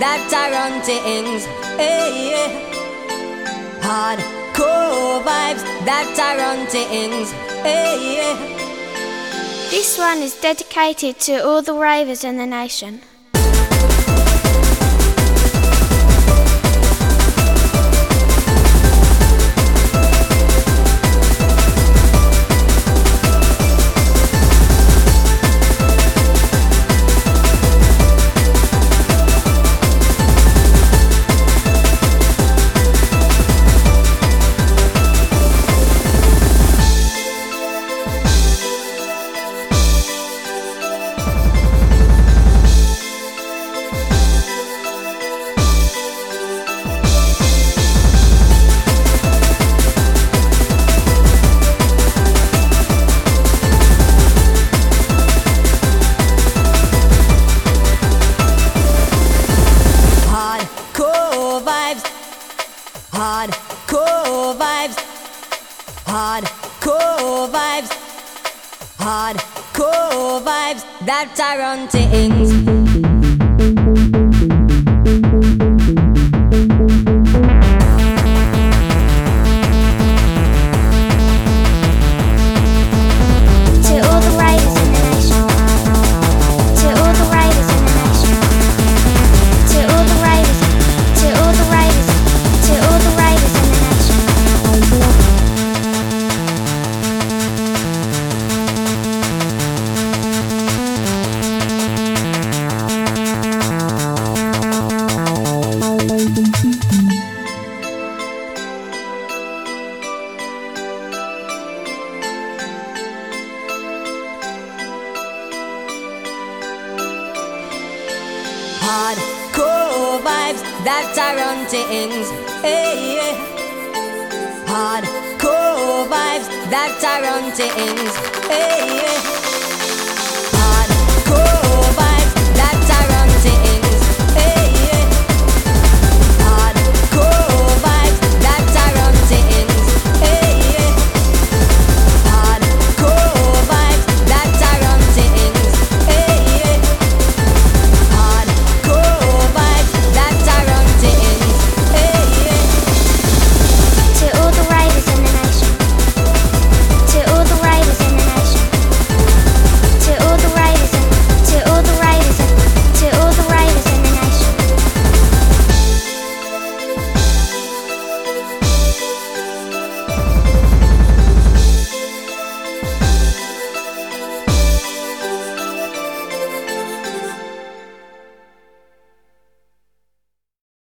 that are run things. Hey, yeah. Hardcore vibes that are run things. Hey, yeah. This one is dedicated to all the ravers in the nation. Hardcore vibes, hardcore vibes, hardcore vibes that are run things. Hardcore vibes that are run things. Hey, yeah. Hardcore vibes that are run things. Hey, yeah.